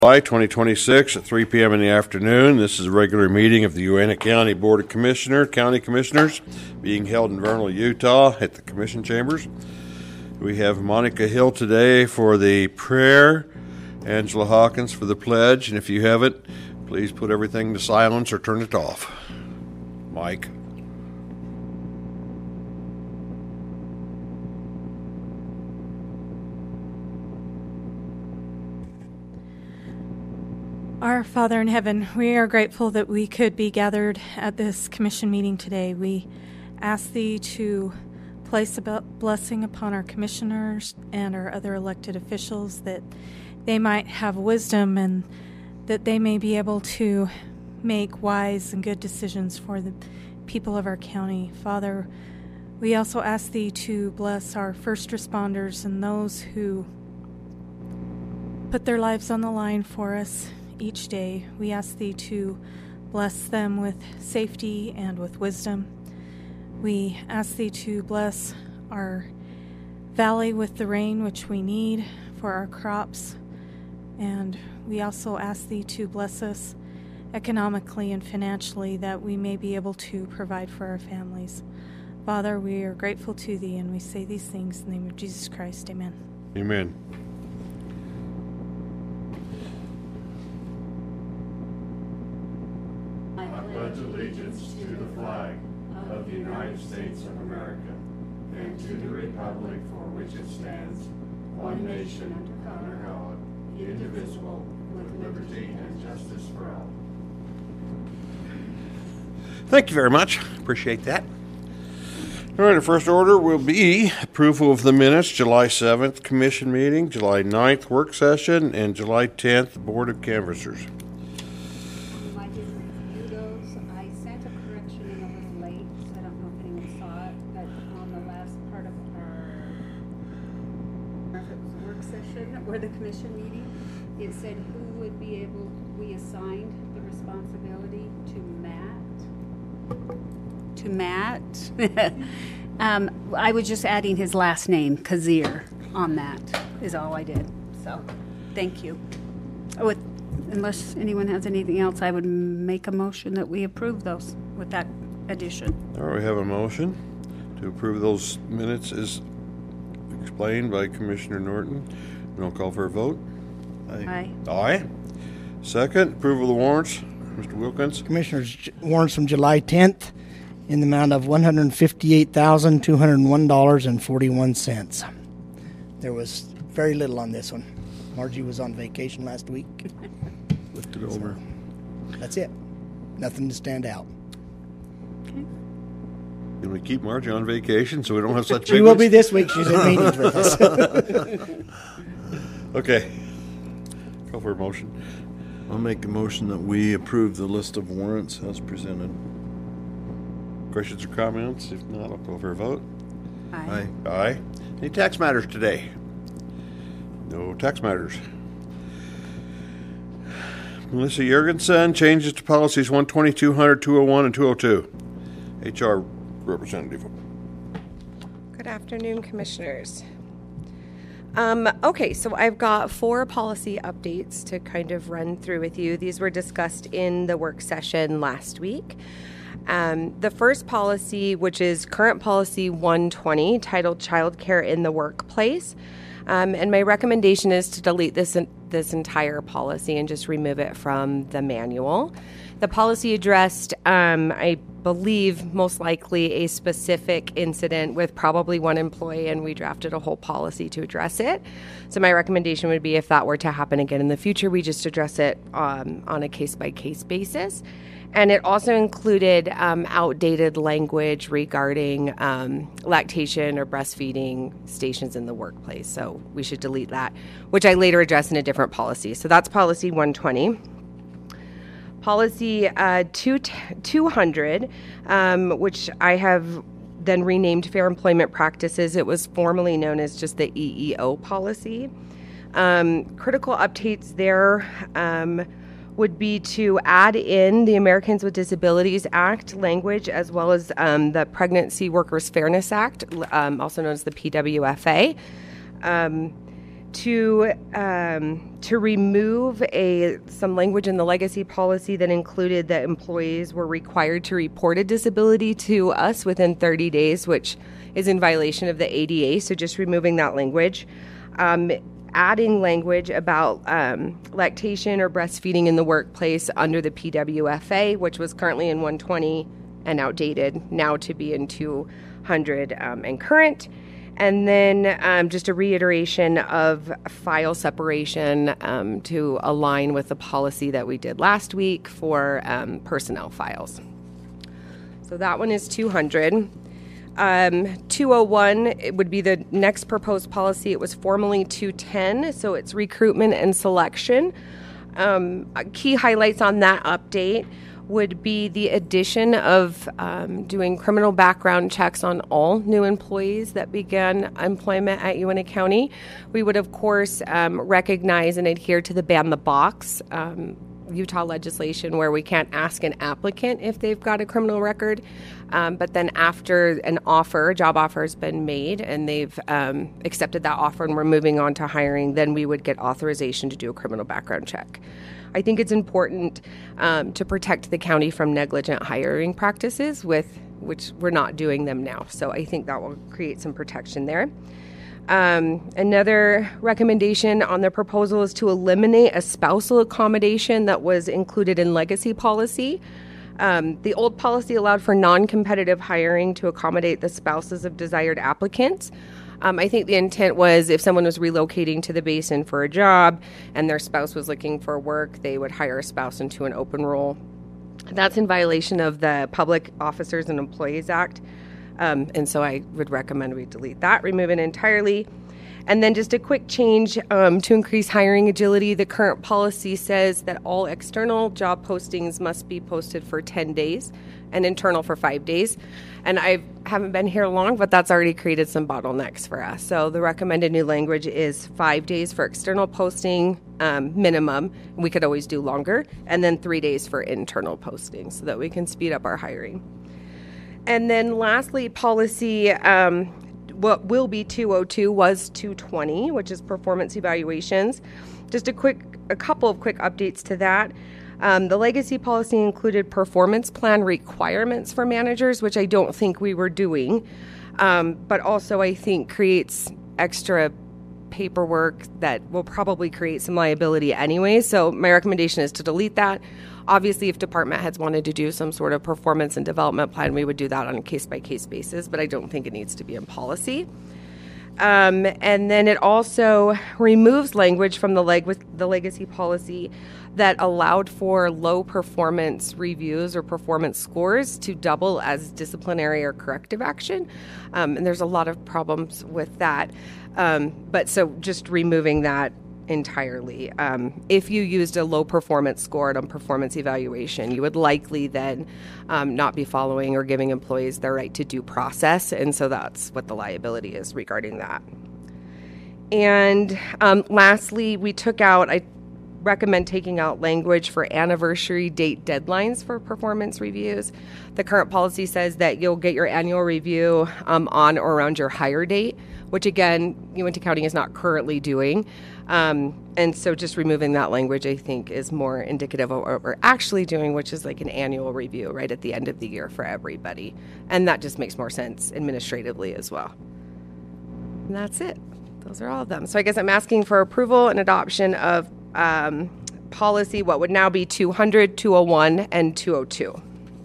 July 2026 at 3 p.m. in the afternoon. This is a regular meeting of the Uena County Board of County Commissioners being held in Vernal, Utah at the Commission Chambers. We have Monica Hill today for the prayer, Angela Hawkins for the pledge, and if you haven't, please put everything to silence or turn it off. Mike. Our Father in heaven, we are grateful that we could be gathered at this commission meeting today. We ask Thee to place a blessing upon our commissioners and our other elected officials, that they might have wisdom and that they may be able to make wise and good decisions for the people of our county. Father, we also ask Thee to bless our first responders and those who put their lives on the line for us each day. We ask Thee to bless them with safety and with wisdom. We ask Thee to bless our valley with the rain which we need for our crops. And we also ask Thee to bless us economically and financially, that we may be able to provide for our families. Father, we are grateful to Thee, and we say these things in the name of Jesus Christ. Amen. Amen. Pledge allegiance to the flag of the United States of America and to the republic for which it stands, one nation, under God, indivisible, with liberty and justice for all. Thank you very much. Appreciate that. All right, the first order will be approval of the minutes, July 7th Commission meeting, July 9th work session, and July 10th Board of Canvassers. Or the commission meeting, it said who would be able, we assigned the responsibility to Matt. I was just adding his last name, Kazir, on that is all I did. So, thank you. Unless anyone has anything else, I would make a motion that we approve those with that addition. All right, we have a motion to approve those minutes as explained by Commissioner Norton. And I'll call for a vote. Aye. Aye. Second, approval of the warrants. Mr. Wilkins. Commissioners, warrants from July 10th in the amount of $158,201.41. There was very little on this one. Margie was on vacation last week. Lift it over. That's it. Nothing to stand out. Okay. Can we keep Margie on vacation so we don't have such She will be this week. She's in meetings with us. Okay. Call for a motion. I'll make a motion that we approve the list of warrants as presented. Questions or comments? If not, I'll call for a vote. Aye. Aye. Any tax matters today? No tax matters. Melissa Jorgensen, changes to policies 120, 200, 201, and 202. HR representative. Good afternoon, Commissioners. Okay, so I've got 4 policy updates to kind of run through with you. These were discussed in the work session last week. The first policy, which is current policy 120, titled Childcare in the Workplace. And my recommendation is to delete this entire policy and just remove it from the manual. The policy addressed, I believe, most likely a specific incident with probably one employee, and we drafted a whole policy to address it. So my recommendation would be, if that were to happen again in the future, we just address it on a case-by-case basis. And it also included outdated language regarding lactation or breastfeeding stations in the workplace. So we should delete that, which I later addressed in a different policy. So that's policy 120. Policy 200, which I have then renamed Fair Employment Practices. It was formerly known as just the EEO policy. Critical updates there would be to add in the Americans with Disabilities Act language, as well as the Pregnancy Workers Fairness Act, also known as the PWFA. to remove some language in the legacy policy that included that employees were required to report a disability to us within 30 days, which is in violation of the ADA. So just removing that language. Adding language about lactation or breastfeeding in the workplace under the PWFA, which was currently in 120 and outdated, now to be in 200 and current. And then just a reiteration of file separation to align with the policy that we did last week for personnel files. So that one is 200. 201, it would be the next proposed policy. It was formerly 210, so it's recruitment and selection. Key highlights on that update would be the addition of doing criminal background checks on all new employees that began employment at Uintah County. We would, of course, recognize and adhere to the ban the box Utah legislation where we can't ask an applicant if they've got a criminal record. But then after a job offer has been made and they've accepted that offer and we're moving on to hiring, then we would get authorization to do a criminal background check. I think it's important to protect the county from negligent hiring practices, which we're not doing them now. So I think that will create some protection there. Another recommendation on the proposal is to eliminate a spousal accommodation that was included in legacy policy. The old policy allowed for non-competitive hiring to accommodate the spouses of desired applicants. I think the intent was if someone was relocating to the basin for a job and their spouse was looking for work, they would hire a spouse into an open role. That's in violation of the Public Officers and Employees Act. And so I would recommend we delete that, remove it entirely. And then just a quick change to increase hiring agility. The current policy says that all external job postings must be posted for 10 days and internal for 5 days. And I haven't been here long, but that's already created some bottlenecks for us. So the recommended new language is 5 days for external posting minimum. We could always do longer. And then 3 days for internal posting so that we can speed up our hiring. And then lastly, policy, what will be 202 was 220, which is performance evaluations. Just a couple of quick updates to that. The legacy policy included performance plan requirements for managers, which I don't think we were doing, but also I think creates extra paperwork that will probably create some liability anyway. So my recommendation is to delete that. Obviously, if department heads wanted to do some sort of performance and development plan, we would do that on a case-by-case basis, but I don't think it needs to be in policy. And then it also removes language from the legacy policy that allowed for low performance reviews or performance scores to double as disciplinary or corrective action. And there's a lot of problems with that. But so just removing that entirely. If you used a low performance score on performance evaluation, you would likely then not be following or giving employees their right to due process. And so that's what the liability is regarding that. And lastly, I recommend taking out language for anniversary date deadlines for performance reviews. The current policy says that you'll get your annual review on or around your hire date, which again, Uintah County is not currently doing. And so just removing that language, I think, is more indicative of what we're actually doing, which is like an annual review right at the end of the year for everybody. And that just makes more sense administratively as well. And that's it. Those are all of them. So I guess I'm asking for approval and adoption of policy, what would now be 200, 201, and 202.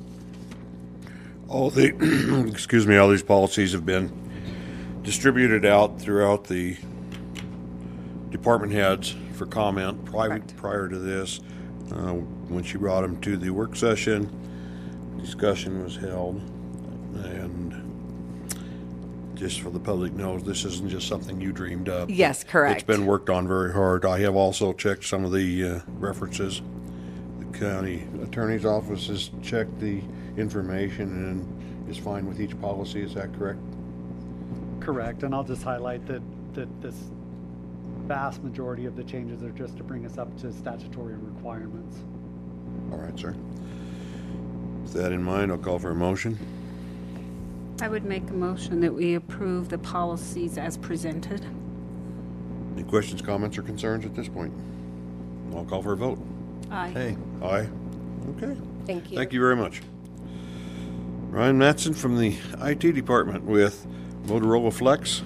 All these policies have been distributed out throughout the department heads for comment prior to this. When she brought them to the work session, discussion was held, and just for the public knows, this isn't just something you dreamed up. Yes, correct. It's been worked on very hard. I have also checked some of the references. The county attorney's office has checked the information and is fine with each policy. Is that correct? Correct, and I'll just highlight that this vast majority of the changes are just to bring us up to statutory requirements. All right, sir. With that in mind, I'll call for a motion. I would make a motion that we approve the policies as presented. Any questions, comments, or concerns at this point? I'll call for a vote. Aye. Hey, Aye. Okay. Thank you. Thank you very much. Ryan Matson from the IT department with Motorola Flex.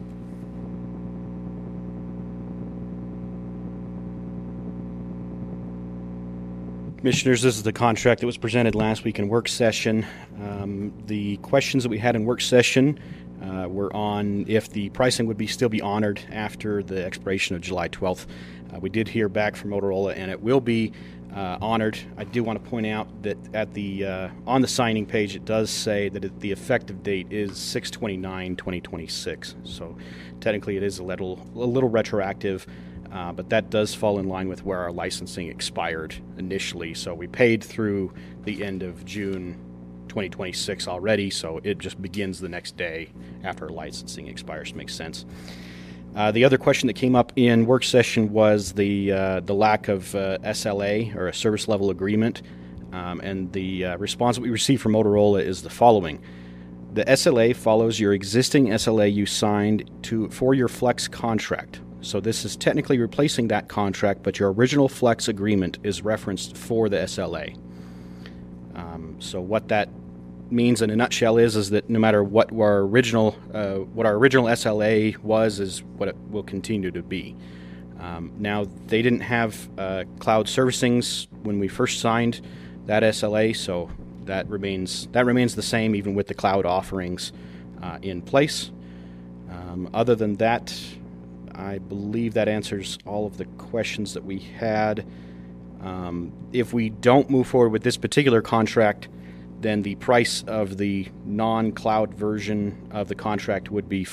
Commissioners, this is the contract that was presented last week in work session. The questions that we had in work session were on if the pricing would still be honored after the expiration of July 12th. We did hear back from Motorola, and it will be honored. I do want to point out that at the on the signing page, it does say that the effective date is 6/29/2026. So technically, it is a little retroactive. But that does fall in line with where our licensing expired initially. So we paid through the end of June 2026 already, so it just begins the next day after our licensing expires. Makes sense. The other question that came up in work session was the lack of SLA, or a service level agreement, and the response that we received from Motorola is the following. The SLA follows your existing SLA you signed for your Flex contract. So this is technically replacing that contract, but your original Flex agreement is referenced for the SLA. So what that means in a nutshell is that no matter what our original SLA was, is what it will continue to be. Now, they didn't have cloud servicings when we first signed that SLA, so that remains the same even with the cloud offerings in place. Other than that, I believe that answers all of the questions that we had. If we don't move forward with this particular contract, then the price of the non-cloud version of the contract would be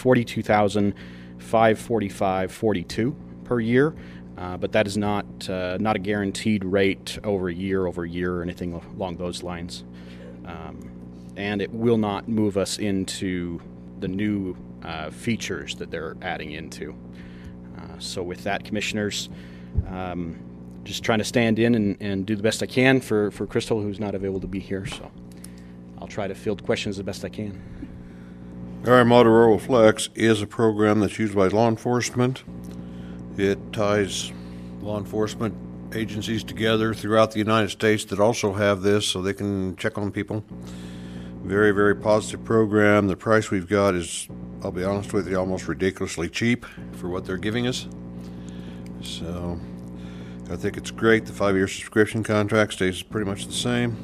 $42,545.42 per year, but that is not a guaranteed rate over year or anything along those lines. And it will not move us into the new features that they're adding into. So with that, Commissioners, just trying to stand in and do the best I can for Crystal, who's not able to be here. So I'll try to field questions the best I can. All right, Motorola Flex is a program that's used by law enforcement. It ties law enforcement agencies together throughout the United States that also have this, so they can check on people. Very, very positive program. The price we've got is, I'll be honest with you, almost ridiculously cheap for what they're giving us. So I think it's great. The 5-year subscription contract stays pretty much the same.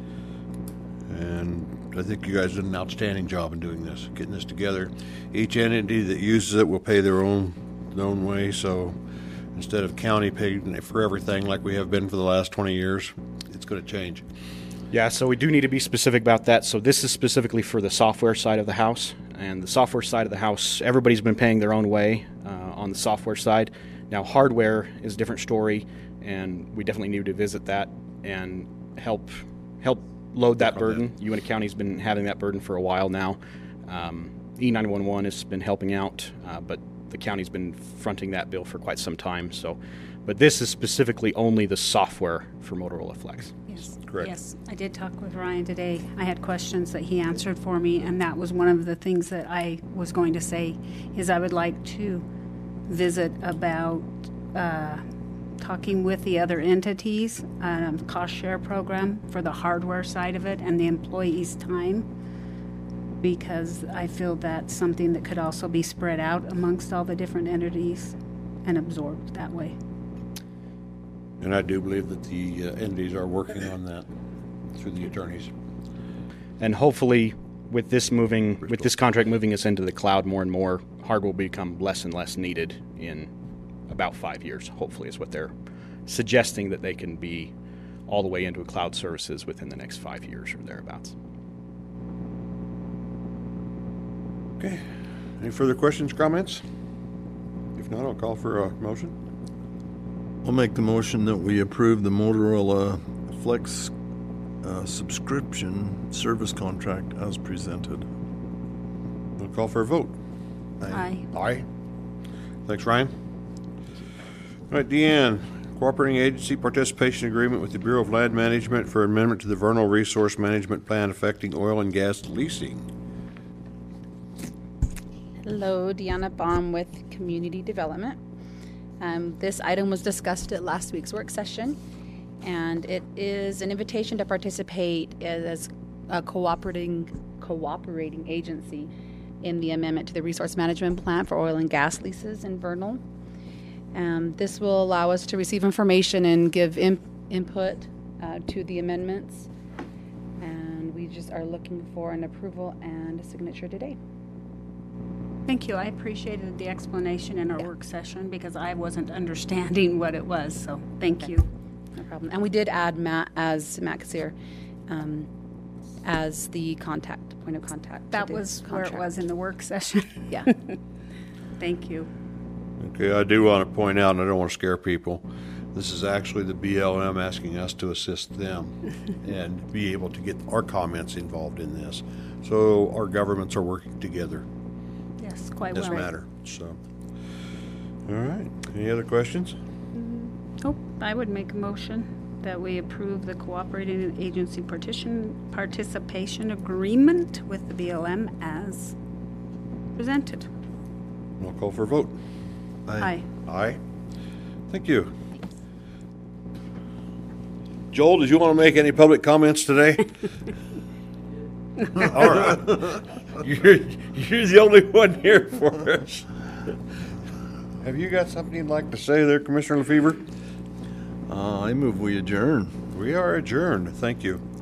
And I think you guys did an outstanding job in doing this, getting this together. Each entity that uses it will pay their own way. So instead of county paying for everything like we have been for the last 20 years, it's going to change. Yeah, so we do need to be specific about that. So this is specifically for the software side of the house. And the software side of the house, everybody's been paying their own way on the software side. Now, hardware is a different story, and we definitely need to visit that and help load that burden. UNT County's been having that burden for a while now. E911 has been helping out, but the county's been fronting that bill for quite some time. So, but this is specifically only the software for Motorola Flex. Yes. Correct. Yes, I did talk with Ryan today. I had questions that he answered for me, and that was one of the things that I was going to say, is I would like to visit about talking with the other entities, cost share program for the hardware side of it and the employees' time, because I feel that's something that could also be spread out amongst all the different entities and absorbed that way. And I do believe that the entities are working on that through the attorneys. And hopefully, with this contract moving us into the cloud more and more, hardware will become less and less needed in about 5 years. Hopefully, is what they're suggesting, that they can be all the way into a cloud services within the next 5 years or thereabouts. Okay. Any further questions, comments? If not, I'll call for a motion. I'll make the motion that we approve the Motorola Flex subscription service contract as presented. I'll call for a vote. Aye. Aye. Thanks, Ryan. All right, Deanne, Cooperating Agency Participation Agreement with the Bureau of Land Management for amendment to the Vernal Resource Management Plan affecting oil and gas leasing. Hello, Deanna Baum with Community Development. This item was discussed at last week's work session, and it is an invitation to participate as a cooperating agency in the amendment to the resource management plan for oil and gas leases in Vernal. This will allow us to receive information and give input to the amendments, and we just are looking for an approval and a signature today. Thank you. I appreciated the explanation in our work session because I wasn't understanding what it was, so thank you. No problem. And we did add Matt Kazir as the point of contact. That was where it was in the work session. Yeah. Thank you. Okay, I do want to point out, and I don't want to scare people, this is actually the BLM asking us to assist them and be able to get our comments involved in this. So our governments are working together Yes, quite in this well. matter. So, all right. Any other questions? Oh, I would make a motion that we approve the cooperating agency participation agreement with the BLM as presented. I'll call for a vote. Aye. Aye. Thank you. Joel, did you want to make any public comments today? All right. You're the only one here for us. Have you got something you'd like to say there, Commissioner Lefevre? I move we adjourn. We are adjourned. Thank you.